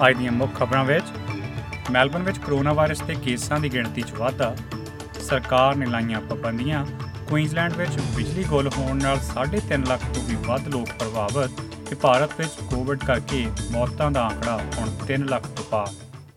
ਅੱਜ ਦੀਆਂ ਮੁੱਖ ਖਬਰਾਂ ਵਿੱਚ ਮੈਲਬਨ ਵਿੱਚ ਕਰੋਨਾ ਵਾਇਰਸ ਦੇ ਕੇਸਾਂ ਦੀ ਗਿਣਤੀ 'ਚ ਵਾਧਾ, ਸਰਕਾਰ ਨੇ ਲਾਈਆਂ ਪਾਬੰਦੀਆਂ, ਕੁਈਨਜ਼ਲੈਂਡ ਵਿੱਚ ਬਿਜਲੀ ਗੁੱਲ ਹੋਣ ਨਾਲ 3.5 ਲੱਖ ਤੋਂ ਵੀ ਵੱਧ ਲੋਕ ਪ੍ਰਭਾਵਿਤ ਤੇ ਭਾਰਤ ਵਿੱਚ ਕੋਵਿਡ ਕਰਕੇ ਮੌਤਾਂ ਦਾ ਆંકੜਾ ਹੁਣ 3 ਲੱਖ ਤੋਂ ਪਾਰ।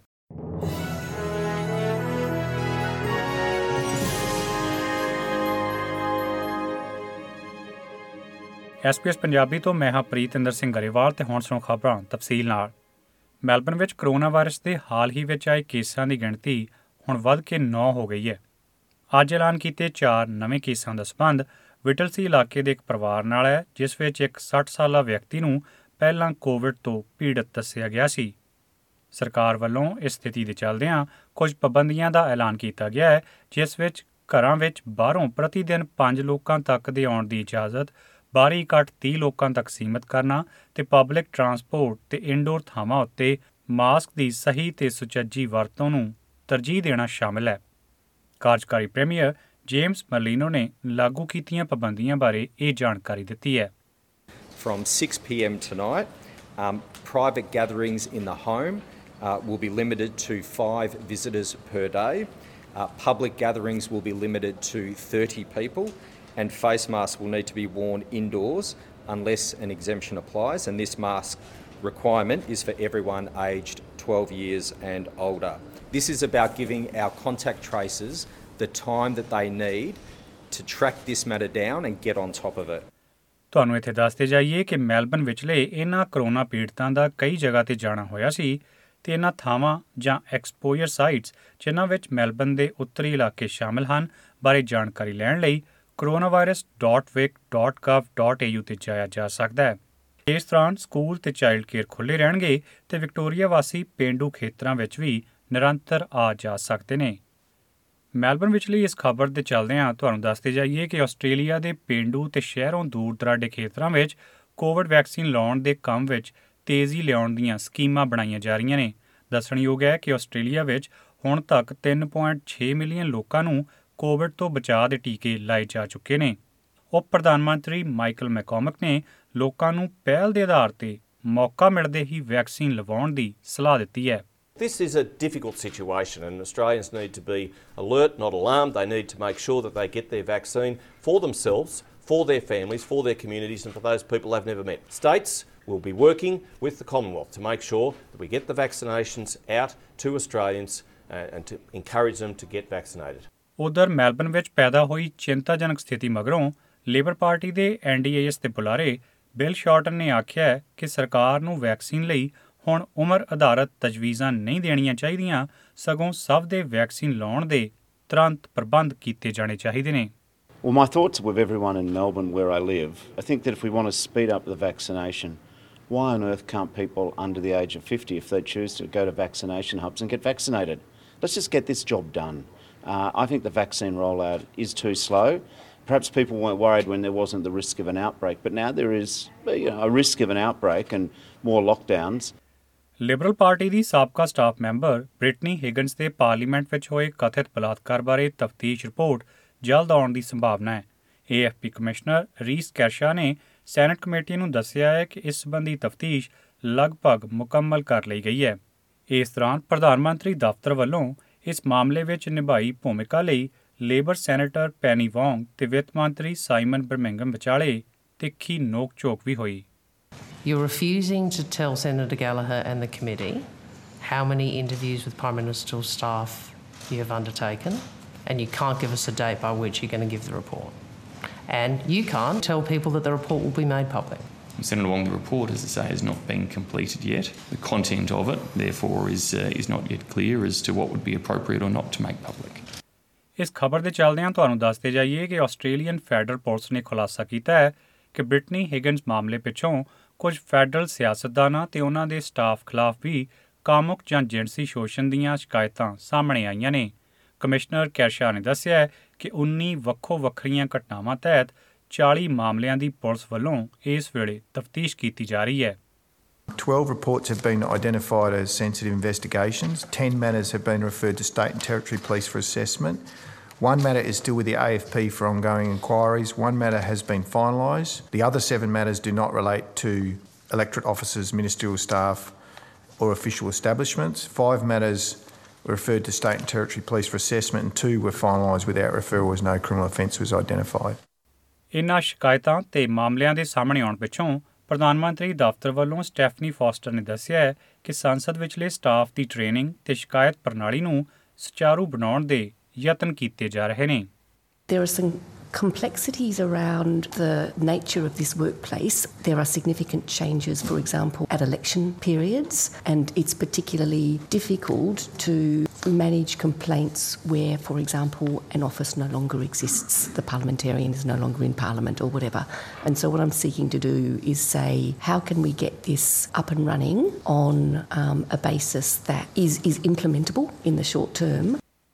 SBS ਪੰਜਾਬੀ ਤੋਂ ਮੈਂ ਹਾਂ ਪ੍ਰੀਤਿੰਦਰ ਸਿੰਘ ਗਰੇਵਾਲ ਤੇ ਹੁਣ ਸੁਣੋ ਖਬਰਾਂ ਤਫਸੀਲ ਨਾਲ। ਮੈਲਬਨ ਵਿੱਚ ਕਰੋਨਾ ਵਾਇਰਸ ਦੇ ਹਾਲ ਹੀ ਵਿੱਚ ਆਏ ਕੇਸਾਂ ਦੀ ਗਿਣਤੀ ਹੁਣ ਵੱਧ ਕੇ 9 ਹੋ ਗਈ ਹੈ। ਅੱਜ ਐਲਾਨ ਕੀਤੇ 4 ਨਵੇਂ ਕੇਸਾਂ ਦਾ ਸੰਬੰਧ ਵਿਟਲਸੀ ਇਲਾਕੇ ਦੇ ਇੱਕ ਪਰਿਵਾਰ ਨਾਲ ਹੈ, ਜਿਸ ਵਿੱਚ ਇੱਕ 60 ਸਾਲਾ ਵਿਅਕਤੀ ਨੂੰ ਪਹਿਲਾਂ ਕੋਵਿਡ ਤੋਂ ਪੀੜਤ ਦੱਸਿਆ ਗਿਆ ਸੀ। ਸਰਕਾਰ ਵੱਲੋਂ ਇਸ ਸਥਿਤੀ ਦੇ ਚੱਲਦਿਆਂ ਕੁਝ ਪਾਬੰਦੀਆਂ ਦਾ ਐਲਾਨ ਕੀਤਾ ਗਿਆ ਹੈ, ਜਿਸ ਵਿੱਚ ਘਰਾਂ ਵਿੱਚ ਬਾਹਰੋਂ ਪ੍ਰਤੀ ਦਿਨ 5 ਲੋਕਾਂ ਤੱਕ ਦੇ ਆਉਣ ਦੀ ਇਜਾਜ਼ਤ, ਬਾਹਰੀ ਇਕੱਠ 30 ਲੋਕਾਂ ਤੱਕ ਸੀਮਿਤ ਕਰਨਾ ਤੇ ਪਬਲਿਕ ਟਰਾਂਸਪੋਰਟ ਤੇ ਇਨਡੋਰ ਥਾਵਾਂ ਉੱਤੇ ਮਾਸਕ ਦੀ ਸਹੀ ਤੇ ਸੁਚੱਜੀ ਵਰਤੋਂ ਨੂੰ ਤਰਜੀਹ ਦੇਣਾ ਸ਼ਾਮਿਲ ਹੈ। ਕਾਰਜਕਾਰੀ ਪ੍ਰੀਮੀਅਰ ਜੇਮਸ ਮਰਲੀਨੋ ਨੇ ਲਾਗੂ ਕੀਤੀਆਂ ਪਾਬੰਦੀਆਂ ਬਾਰੇ ਇਹ ਜਾਣਕਾਰੀ ਦਿੱਤੀ ਹੈ। From 6 p.m. tonight, private gatherings in the home will be limited to 5 visitors per day. Public gatherings will be limited to 30 people, and face masks will need to be worn indoors unless an exemption applies, and this mask requirement is for everyone aged 12 years and older. This is about giving our contact tracers the time that they need to track this matter down and get on top of it. ਤੁਹਾਨੂੰ ਇੱਥੇ ਦੱਸਦੇ ਜਾਈਏ ਕਿ Melbourne ਵਿਚਲੇ ਇਹਨਾਂ corona ਪੀੜਤਾਂ ਦਾ ਕਈ ਜਗ੍ਹਾ ਤੇ ਜਾਣਾ ਹੋਇਆ ਸੀ ਤੇ ਇਹਨਾਂ ਥਾਵਾਂ ਜਾਂ ਐਕਸਪੋਜ਼ਰ ਸਾਈਟਸ ਜਿਨ੍ਹਾਂ ਵਿੱਚ ਮੈਲਬਨ ਦੇ ਉੱਤਰੀ ਇਲਾਕੇ ਸ਼ਾਮਿਲ ਹਨ ਬਾਰੇ ਜਾਣਕਾਰੀ ਲੈਣ ਲਈ coronavirus.vic.gov.au ਤੇ ਜਾਇਆ ਜਾ ਸਕਦਾ ਹੈ। ਇਸ ਦੌਰਾਨ ਸਕੂਲ ਤੇ ਚਾਈਲਡ ਕੇਅਰ ਖੁੱਲ੍ਹੇ ਰਹਿਣਗੇ ਤੇ ਵਿਕਟੋਰੀਆ ਵਾਸੀ ਪੇਂਡੂ ਖੇਤਰਾਂ ਵਿੱਚ ਵੀ ਨਿਰੰਤਰ ਆ ਜਾ ਸਕਦੇ ਨੇ। ਮੈਲਬਨ ਵਿਚਲੀ ਇਸ ਖਬਰ ਦੇ ਚੱਲਦਿਆਂ ਤੁਹਾਨੂੰ ਦੱਸਦੇ ਜਾਈਏ ਕਿ ਆਸਟ੍ਰੇਲੀਆ ਦੇ ਪੇਂਡੂ ਤੇ ਸ਼ਹਿਰੋਂ ਦੂਰ ਦਰਾਡੇ ਖੇਤਰਾਂ ਵਿੱਚ ਕੋਵਿਡ ਵੈਕਸੀਨ ਲਾਉਣ ਦੇ ਕੰਮ ਵਿੱਚ ਤੇਜ਼ੀ ਲਿਆਉਣ ਦੀਆਂ ਸਕੀਮਾਂ ਬਣਾਈਆਂ ਜਾ ਰਹੀਆਂ ਨੇ। ਦੱਸਣਯੋਗ ਹੈ ਕਿ ਆਸਟ੍ਰੇਲੀਆ ਵਿੱਚ ਹੁਣ ਤੱਕ 3.6 ਮਿਲੀਅਨ ਲੋਕਾਂ ਨੂੰ ਕੋਵਿਡ ਤੋਂ ਬਚਾਅ ਦੇ ਟੀਕੇ ਲਾਏ ਜਾ ਚੁੱਕੇ ਨੇ। ਉਪ ਪ੍ਰਧਾਨ ਮੰਤਰੀ ਮਾਈਕਲ ਮੈਕੋਮਿਕ ਨੇ ਲੋਕਾਂ ਨੂੰ ਪਹਿਲ ਦੇ ਆਧਾਰ ਤੇ ਮੌਕਾ ਮਿਲਦੇ ਹੀ ਵੈਕਸੀਨ ਲਵਾਉਣ ਦੀ ਸਲਾਹ ਦਿੱਤੀ ਹੈ। This is a difficult situation and Australians need to be alert, not alarmed. They need to make sure that they get their vaccine for themselves, for their families, for their communities and for those people they've never met. States will be working with the Commonwealth to make sure that we get the vaccinations out to Australians and to encourage them to get vaccinated. ਉਧਰ Melbourne ਵਿੱਚ ਪੈਦਾ ਹੋਈ ਚਿੰਤਾਜਨਕ ਸਥਿਤੀ ਮਗਰੋਂ labour party ਦੇ NDIS ਦੇ ਬੁਲਾਰੇ ਬਿਲ ਸ਼ਾਰਟਨ ਨੇ ਆਖਿਆ ਕਿ ਸਰਕਾਰ ਨੂੰ ਵੈਕਸੀਨ ਲਈ ਹੁਣ ਉਮਰ ਆਧਾਰਿਤ ਤਜਵੀਜ਼ਾਂ ਨਹੀਂ ਦੇਣੀਆਂ ਚਾਹੀਦੀਆਂ, ਸਗੋਂ ਸਭ ਦੇ ਵੈਕਸੀਨ ਲਾਉਣ ਦੇ ਤੁਰੰਤ ਪ੍ਰਬੰਧ ਕੀਤੇ ਜਾਣੇ ਚਾਹੀਦੇ ਨੇ। Well, my thoughts are with everyone in Melbourne where I live. I think that if we want to speed up the vaccination, why on earth can't people under the age of 50, if they choose to go to vaccination hubs and get vaccinated? Let's just get this job done. I think the vaccine rollout is too slow. Perhaps people weren't worried when there wasn't the risk of an outbreak, but now there is a risk of an outbreak and more lockdowns. Liberal party ਦੀ ਸਾਬਕਾ staff member Britney ਹਿਗਨਸ ਦੇ parliament ਵਿੱਚ ਹੋਏ ਕਥਿਤ ਬਲਾਤਕਾਰ ਬਾਰੇ ਤਫਤੀਸ਼ report ਜਲਦ ਆਉਣ ਦੀ ਸੰਭਾਵਨਾ ਹੈ। AFP ਕਮਿਸ਼ਨਰ ਰੀਸ ਕੈਰਸ਼ਾ ਨੇ ਸੈਨੇਟ ਕਮੇਟੀ ਨੂੰ ਦੱਸਿਆ ਹੈ ਕਿ ਇਸ ਸੰਬੰਧੀ ਤਫਤੀਸ਼ ਲਗਭਗ ਮੁਕੰਮਲ ਕਰ ਲਈ ਗਈ ਹੈ। ਇਸ ਦੌਰਾਨ ਪ੍ਰਧਾਨ ਮੰਤਰੀ ਦਫ਼ਤਰ ਵੱਲੋਂ ਇਸ ਮਾਮਲੇ ਵਿੱਚ ਨਿਭਾਈ ਭੂਮਿਕਾ ਲਈ ਲੇਬਰ ਸੈਨੇਟਰ ਪੈਨੀ ਵੌਂਗ ਤੇ ਵਿੱਤ ਮੰਤਰੀ ਸਾਈਮਨ ਬਰਮਿੰਘਮ ਵਿਚਾਲੇ ਤਿੱਖੀ ਨੋਕ-ਝੋਕ ਵੀ ਹੋਈ। You're refusing to tell Senator Gallagher and the committee how many interviews with Prime Minister's staff you have undertaken, and you can't give us a date by which you're going to give the report. And you can't tell people that the report will be made public. Senator Wong, the report, as I say, has not been completed yet. The content of it, therefore, is not yet clear as to what would be appropriate or not to make public. ਇਸ ਖਬਰ ਦੇ ਚੱਲਦਿਆਂ ਤੁਹਾਨੂੰ ਦੱਸਦੇ ਜਾਈਏ ਕਿ Australian federal police ਨੇ ਖੁਲਾਸਾ ਕੀਤਾ ਹੈ ਕਿ ਬ੍ਰਿਟਨੀ ਹਿਗਨਸ ਮਾਮਲੇ ਪਿੱਛੋਂ ਕੁਝ ਫੈਡਰਲ ਸਿਆਸਤਦਾਨਾਂ ਤੇ ਉਹਨਾਂ ਦੇ ਸਟਾਫ ਖਿਲਾਫ ਵੀ ਕਾਮੁਕ ਜਾਂ ਜਿਨਸੀ ਸ਼ੋਸ਼ਣ ਦੀਆਂ ਸ਼ਿਕਾਇਤਾਂ ਸਾਹਮਣੇ ਆਈਆਂ ਨੇ। ਕਮਿਸ਼ਨਰ ਕੈਰਸ਼ਾ ਨੇ ਦੱਸਿਆ ਕਿ 19 ਵੱਖੋ-ਵੱਖਰੀਆਂ ਘਟਨਾਵਾਂ ਤਹਿਤ 40 ਮਾਮਲਿਆਂ ਦੀ ਪੁਲਿਸ ਵੱਲੋਂ ਇਸ ਵੇਲੇ ਤਫਤੀਸ਼ ਕੀਤੀ ਜਾ ਰਹੀ ਹੈ। 12 reports have been identified as sensitive investigations. 10 matters have been referred to state and territory police for assessment. One matter is still with the AFP for ongoing inquiries. One matter has been finalised. The other 7 matters do not relate to electorate officers, ministerial staff, or official establishments. 5 matters were referred to state and territory police for assessment and 2 were finalised without referral as no criminal offence was identified. ਇਨ੍ਹਾਂ ਸ਼ਿਕਾਇਤਾਂ ਤੇ ਮਾਮਲਿਆਂ ਦੇ ਸਾਹਮਣੇ ਆਉਣ ਪਿੱਛੋਂ ਪ੍ਰਧਾਨ ਮੰਤਰੀ ਦਫ਼ਤਰ ਵੱਲੋਂ ਸਟੈਫਨੀ ਫੋਸਟਰ ਨੇ ਦੱਸਿਆ ਹੈ ਕਿ ਸੰਸਦ ਵਿਚਲੇ ਸਟਾਫ ਦੀ ਟ੍ਰੇਨਿੰਗ ਤੇ ਸ਼ਿਕਾਇਤ ਪ੍ਰਣਾਲੀ ਨੂੰ ਸੁਚਾਰੂ ਬਣਾਉਣ ਦੇ ਯਤਨ ਕੀਤੇ ਜਾ ਰਹੇ ਨੇ। There are some complexities around the nature of this workplace. There are significant changes, for example, at election periods, and it's particularly difficult to manage complaints where, for example, an office no longer exists, the parliamentarian is no longer in Parliament or whatever. And so what I'm seeking to do is say, how can we get this up and running on a basis that is implementable in the short term?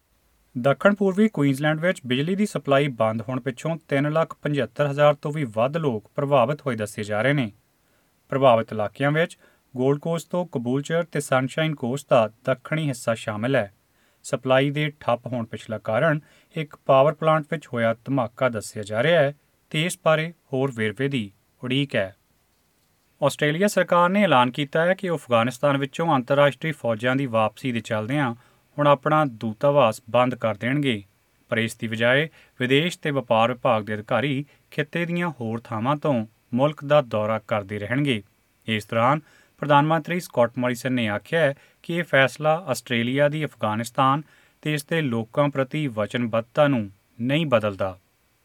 ਦੱਖਣ ਪੂਰਬੀ Queensland ਵਿੱਚ ਬਿਜਲੀ ਦੀ supply ਬੰਦ ਹੋਣ ਪਿੱਛੋਂ 3,75,000 ਤੋਂ ਵੀ ਵੱਧ ਲੋਕ ਪ੍ਰਭਾਵਿਤ ਹੋਏ ਦੱਸੇ ਜਾ ਰਹੇ ਨੇ। ਪ੍ਰਭਾਵਿਤ ਇਲਾਕਿਆਂ ਵਿੱਚ ਗੋਲਡ ਕੋਸਟ ਤੋਂ ਕਬੂਲਚਰ ਤੇ ਸਨਸ਼ਾਈਨ ਕੋਸਟ ਦਾ ਦੱਖਣੀ ਹਿੱਸਾ ਸ਼ਾਮਿਲ ਹੈ। ਸਪਲਾਈ ਦੇ ਠੱਪ ਹੋਣ ਪਿਛਲਾ ਕਾਰਨ ਇੱਕ ਪਾਵਰ ਪਲਾਂਟ ਵਿੱਚ ਹੋਇਆ ਧਮਾਕਾ ਦੱਸਿਆ ਜਾ ਰਿਹਾ ਹੈ ਤੇ ਇਸ ਬਾਰੇ ਹੋਰ ਵੇਰਵੇ ਦੀ ਉਡੀਕ ਹੈ। ਆਸਟ੍ਰੇਲੀਆ ਸਰਕਾਰ ਨੇ ਐਲਾਨ ਕੀਤਾ ਹੈ ਕਿ ਉਹ ਅਫਗਾਨਿਸਤਾਨ ਵਿੱਚੋਂ ਅੰਤਰਰਾਸ਼ਟਰੀ ਫੌਜਾਂ ਦੀ ਵਾਪਸੀ ਦੇ ਚੱਲਦਿਆਂ ਹੁਣ ਆਪਣਾ ਦੂਤਾਵਾਸ ਬੰਦ ਕਰ ਦੇਣਗੇ, ਪਰ ਇਸ ਦੀ ਬਜਾਏ ਵਿਦੇਸ਼ ਤੇ ਵਪਾਰ ਵਿਭਾਗ ਦੇ ਅਧਿਕਾਰੀ ਖਿੱਤੇ ਦੀਆਂ ਹੋਰ ਥਾਵਾਂ ਤੋਂ ਮੁਲਕ ਦਾ ਦੌਰਾ ਕਰਦੇ ਰਹਿਣਗੇ। ਇਸ ਦੌਰਾਨ ਪ੍ਰਧਾਨ ਮੰਤਰੀ ਸਕਾਟ ਮੋਰੀਸਨ ਨੇ ਆਖਿਆ ਕਿ ਇਹ ਫੈਸਲਾ ਆਸਟ੍ਰੇਲੀਆ ਦੀ ਅਫਗਾਨਿਸਤਾਨ ਤੇ ਇਸ ਦੇ ਲੋਕਾਂ ਪ੍ਰਤੀ ਵਚਨਬੱਧਤਾ ਨੂੰ ਨਹੀਂ ਬਦਲਦਾ।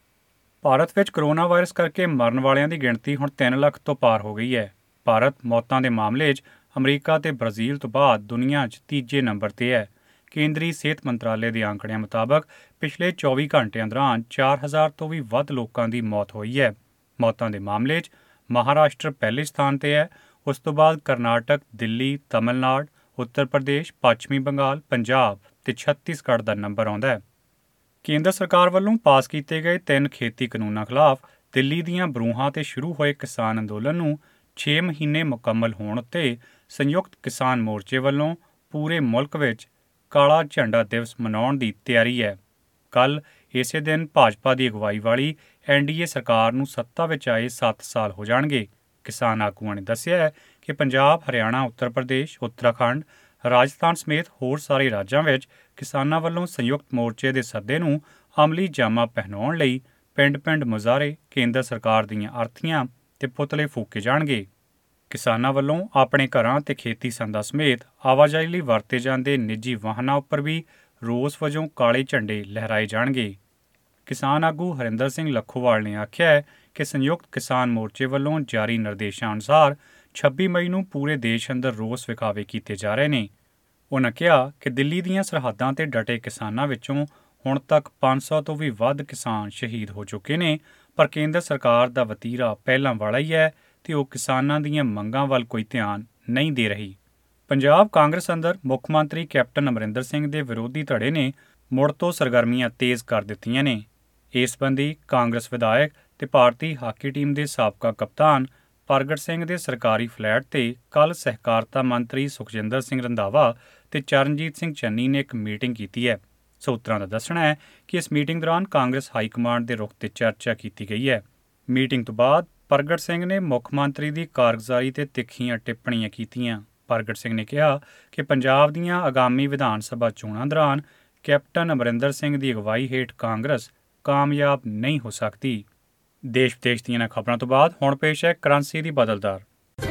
ਭਾਰਤ ਵਿੱਚ ਕਰੋਨਾ ਵਾਇਰਸ ਕਰਕੇ ਮਰਨ ਵਾਲਿਆਂ ਦੀ ਗਿਣਤੀ ਹੁਣ 3 ਲੱਖ ਤੋਂ ਪਾਰ ਹੋ ਗਈ ਹੈ। ਭਾਰਤ ਮੌਤਾਂ ਦੇ ਮਾਮਲੇ 'ਚ ਅਮਰੀਕਾ ਤੇ ਬ੍ਰਾਜ਼ੀਲ ਤੋਂ ਬਾਅਦ ਦੁਨੀਆ 'ਚ ਤੀਜੇ ਨੰਬਰ 'ਤੇ ਹੈ। ਕੇਂਦਰੀ ਸਿਹਤ ਮੰਤਰਾਲੇ ਦੇ ਅੰਕੜਿਆਂ ਮੁਤਾਬਕ ਪਿਛਲੇ 24 ਘੰਟਿਆਂ ਦੌਰਾਨ 4,000 ਤੋਂ ਵੀ ਵੱਧ ਲੋਕਾਂ ਦੀ ਮੌਤ ਹੋਈ ਹੈ। ਮੌਤਾਂ ਦੇ ਮਾਮਲੇ 'ਚ ਮਹਾਰਾਸ਼ਟਰ ਪਹਿਲੇ ਸਥਾਨ 'ਤੇ ਹੈ। ਉਸ ਤੋਂ ਬਾਅਦ ਕਰਨਾਟਕ, ਦਿੱਲੀ, ਤਮਿਲਨਾਡੂ, ਉੱਤਰ ਪ੍ਰਦੇਸ਼, ਪੱਛਮੀ ਬੰਗਾਲ, ਪੰਜਾਬ ਤੇ ਛੱਤੀਸਗੜ੍ਹ ਦਾ ਨੰਬਰ ਆਉਂਦਾ ਹੈ। ਕੇਂਦਰ ਸਰਕਾਰ ਵੱਲੋਂ ਪਾਸ ਕੀਤੇ ਗਏ 3 ਖੇਤੀ ਕਾਨੂੰਨਾਂ ਖਿਲਾਫ ਦਿੱਲੀ ਦੀਆਂ ਬਰੂਹਾਂ 'ਤੇ ਸ਼ੁਰੂ ਹੋਏ ਕਿਸਾਨ ਅੰਦੋਲਨ ਨੂੰ 6 ਮਹੀਨੇ ਮੁਕੰਮਲ ਹੋਣ ਉੱਤੇ ਸੰਯੁਕਤ ਕਿਸਾਨ ਮੋਰਚੇ ਵੱਲੋਂ ਪੂਰੇ ਮੁਲਕ ਵਿੱਚ ਕਾਲਾ ਝੰਡਾ ਦਿਵਸ ਮਨਾਉਣ ਦੀ ਤਿਆਰੀ ਹੈ। ਕੱਲ੍ਹ ਇਸੇ ਦਿਨ ਭਾਜਪਾ ਦੀ ਅਗਵਾਈ ਵਾਲੀ NDA ਸਰਕਾਰ ਨੂੰ ਸੱਤਾ ਵਿੱਚ ਆਏ 7 ਸਾਲ ਹੋ ਜਾਣਗੇ। ਕਿਸਾਨ ਆਗੂਆਂ ਨੇ ਦੱਸਿਆ ਕਿ ਪੰਜਾਬ, ਹਰਿਆਣਾ, ਉੱਤਰ ਪ੍ਰਦੇਸ਼, ਉੱਤਰਾਖੰਡ, ਰਾਜਸਥਾਨ ਸਮੇਤ ਹੋਰ ਸਾਰੇ ਰਾਜਾਂ ਵਿੱਚ ਕਿਸਾਨਾਂ ਵੱਲੋਂ ਸੰਯੁਕਤ ਮੋਰਚੇ ਦੇ ਸੱਦੇ ਨੂੰ ਅਮਲੀ ਜਾਮਾ ਪਹਿਨਾਉਣ ਲਈ ਪਿੰਡ-ਪਿੰਡ ਮੁਜ਼ਾਹਰੇ, ਕੇਂਦਰ ਸਰਕਾਰ ਦੀਆਂ ਅਰਥੀਆਂ ਤੇ ਪੁਤਲੇ ਫੂਕੇ ਜਾਣਗੇ। ਕਿਸਾਨਾਂ ਵੱਲੋਂ ਆਪਣੇ ਘਰਾਂ ਤੇ ਖੇਤੀ ਸੰਦਾਂ ਸਮੇਤ ਆਵਾਜਾਈ ਲਈ ਵਰਤੇ ਜਾਂਦੇ ਨਿੱਜੀ ਵਾਹਨਾਂ ਉੱਪਰ ਵੀ ਰੋਸ ਵਜੋਂ ਕਾਲੇ ਝੰਡੇ ਲਹਿਰਾਏ ਜਾਣਗੇ। ਕਿਸਾਨ ਆਗੂ ਹਰਿੰਦਰ ਸਿੰਘ ਲੱਖੋਵਾਲ ਨੇ ਆਖਿਆ ਕਿ ਸੰਯੁਕਤ ਕਿਸਾਨ ਮੋਰਚੇ ਵੱਲੋਂ ਜਾਰੀ ਨਿਰਦੇਸ਼ਾਂ ਅਨੁਸਾਰ 26 ਮਈ ਨੂੰ ਪੂਰੇ ਦੇਸ਼ ਅੰਦਰ ਰੋਸ ਵਿਖਾਵੇ ਕੀਤੇ ਜਾ ਰਹੇ ਨੇ। ਉਨ੍ਹਾਂ ਕਿਹਾ ਕਿ ਦਿੱਲੀ ਦੀਆਂ ਸਰਹੱਦਾਂ 'ਤੇ ਡਟੇ ਕਿਸਾਨਾਂ ਵਿੱਚੋਂ ਹੁਣ ਤੱਕ 500 ਤੋਂ ਵੀ ਵੱਧ ਕਿਸਾਨ ਸ਼ਹੀਦ ਹੋ ਚੁੱਕੇ ਨੇ, ਪਰ ਕੇਂਦਰ ਸਰਕਾਰ ਦਾ ਵਤੀਰਾ ਪਹਿਲਾਂ ਵਾਲਾ ਹੀ ਹੈ ਤੇ ਉਹ ਕਿਸਾਨਾਂ ਦੀਆਂ ਮੰਗਾਂ ਵੱਲ ਕੋਈ ਧਿਆਨ ਨਹੀਂ ਦੇ ਰਹੀ। ਪੰਜਾਬ ਕਾਂਗਰਸ ਅੰਦਰ ਮੁੱਖ ਮੰਤਰੀ ਕੈਪਟਨ ਅਮਰਿੰਦਰ ਸਿੰਘ ਦੇ ਵਿਰੋਧੀ ਧੜੇ ਨੇ ਮੁੜ ਤੋਂ ਸਰਗਰਮੀਆਂ ਤੇਜ਼ ਕਰ ਦਿੱਤੀਆਂ ਨੇ। ਇਸ ਸੰਬੰਧੀ ਕਾਂਗਰਸ ਵਿਧਾਇਕ ਤੇ ਭਾਰਤੀ ਹਾਕੀ ਟੀਮ ਦੇ ਸਾਬਕਾ ਕਪਤਾਨ ਪ੍ਰਗਟ ਸਿੰਘ ਦੇ ਸਰਕਾਰੀ ਫਲੈਟ 'ਤੇ ਕੱਲ੍ਹ ਸਹਿਕਾਰਤਾ ਮੰਤਰੀ ਸੁਖਜਿੰਦਰ ਸਿੰਘ ਰੰਧਾਵਾ ਤੇ ਚਰਨਜੀਤ ਸਿੰਘ ਚੰਨੀ ਨੇ ਇੱਕ ਮੀਟਿੰਗ ਕੀਤੀ ਹੈ। ਸੂਤਰਾਂ ਦਾ ਦੱਸਣਾ ਹੈ ਕਿ ਇਸ ਮੀਟਿੰਗ ਦੌਰਾਨ ਕਾਂਗਰਸ ਹਾਈ ਕਮਾਂਡ ਦੇ ਰੁਖ 'ਤੇ ਚਰਚਾ ਕੀਤੀ ਗਈ ਹੈ। ਮੀਟਿੰਗ ਤੋਂ ਬਾਅਦ ਪ੍ਰਗਟ ਸਿੰਘ ਨੇ ਮੁੱਖ ਮੰਤਰੀ ਦੀ ਕਾਰਗੁਜ਼ਾਰੀ 'ਤੇ ਤਿੱਖੀਆਂ ਟਿੱਪਣੀਆਂ ਕੀਤੀਆਂ। ਪ੍ਰਗਟ ਸਿੰਘ ਨੇ ਕਿਹਾ ਕਿ ਪੰਜਾਬ ਦੀਆਂ ਆਗਾਮੀ ਵਿਧਾਨ ਸਭਾ ਚੋਣਾਂ ਦੌਰਾਨ ਕੈਪਟਨ ਅਮਰਿੰਦਰ ਸਿੰਘ ਦੀ ਅਗਵਾਈ ਹੇਠ ਕਾਂਗਰਸ ਕਾਮਯਾਬ ਨਹੀਂ ਹੋ ਸਕਦੀ। ਦੇਸ਼ ਵਿਦੇਸ਼ ਦੀਆਂ ਖਬਰਾਂ ਤੋਂ ਬਾਅਦ ਹੁਣ ਪੇਸ਼ ਹੈ ਕਰੰਸੀ ਦੀ ਬਦਲ ਦਰ।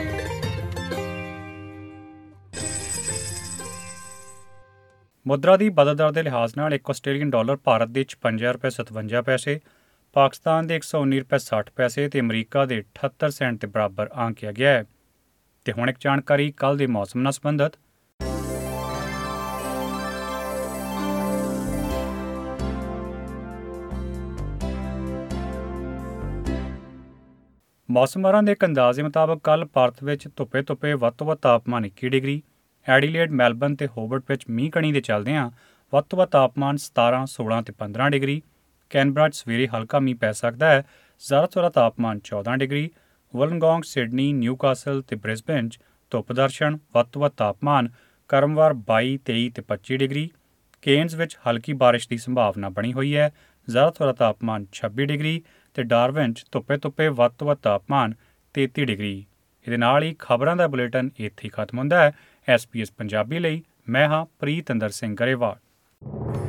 ਮੁਦਰਾ ਦੀ ਬਦਲ ਦਰ ਦੇ ਲਿਹਾਜ਼ ਨਾਲ ਇੱਕ ਆਸਟ੍ਰੇਲੀਅਨ ਡਾਲਰ ਭਾਰਤ ਦੇ 56 ਰੁਪਏ 57 ਪੈਸੇ, ਪਾਕਿਸਤਾਨ ਦੇ 119 ਰੁਪਏ 60 ਪੈਸੇ ਤੇ ਅਮਰੀਕਾ ਦੇ 78 ਸੈਂਟ ਦੇ ਬਰਾਬਰ ਆਂਕਿਆ ਗਿਆ ਹੈ। ਤੇ ਹੁਣ ਇੱਕ ਜਾਣਕਾਰੀ ਕੱਲ੍ਹ ਦੇ ਮੌਸਮ ਨਾਲ ਸੰਬੰਧਿਤ। ਮੌਸਮਾਰਾਂ ਦੇ ਇੱਕ ਅੰਦਾਜ਼ੇ ਮੁਤਾਬਕ ਕੱਲ੍ਹ ਭਾਰਤ ਵਿੱਚ ਧੁੱਪੇ ਵੱਧ ਤੋਂ ਵੱਧ ਤਾਪਮਾਨ 21 ਡਿਗਰੀ, ਐਡੀਲੇਡ, ਮੈਲਬਨ ਤੇ ਹੋਬਰਟ ਵਿੱਚ ਮੀਂਹ ਕਣੀ ਦੇ ਚੱਲਦਿਆਂ ਵੱਧ ਤੋਂ ਵੱਧ ਤਾਪਮਾਨ 17, 16 ਤੇ 15 ਡਿਗਰੀ, ਕੈਨਬਰਾ 'ਚ ਸਵੇਰੇ ਹਲਕਾ ਮੀਂਹ ਪੈ ਸਕਦਾ ਹੈ, ਜ਼ਿਆਦਾ ਤੋਂ ਜ਼ਿਆਦਾ ਤਾਪਮਾਨ 14 ਡਿਗਰੀ, ਵੋਲੰਗੋਂਗ, ਸਿਡਨੀ, ਨਿਊਕਾਸਲ ਤੇ ਬ੍ਰਿਸਬੇਨ 'ਚ ਧੁੱਪ ਦਰਸ਼ਨ, ਵੱਧ ਤੋਂ ਵੱਧ ਤਾਪਮਾਨ ਕਰਮਵਾਰ 22, 23 ਤੇ 25 ਡਿਗਰੀ, ਕੇਨਜ਼ ਵਿੱਚ ਹਲਕੀ ਬਾਰਿਸ਼ ਦੀ ਸੰਭਾਵਨਾ ਬਣੀ ਹੋਈ ਹੈ, ਜ਼ਿਆਦਾ ਤੋਂ ਜ਼ਿਆਦਾ ਤਾਪਮਾਨ 26 ਡਿਗਰੀ ਤੇ ਡਾਰਵਿਨ 'ਚ ਧੁੱਪੇ ਵੱਧ ਤੋਂ ਵੱਧ ਤਾਪਮਾਨ 33 ਡਿਗਰੀ। ਇਹਦੇ ਨਾਲ ਹੀ ਖਬਰਾਂ ਦਾ ਬੁਲੇਟਿਨ ਇੱਥੇ ਹੀ ਖਤਮ ਹੁੰਦਾ ਹੈ। SBS ਪੰਜਾਬੀ ਲਈ ਮੈਂ ਹਾਂ ਪ੍ਰੀਤਿੰਦਰ ਸਿੰਘ ਗਰੇਵਾਲ।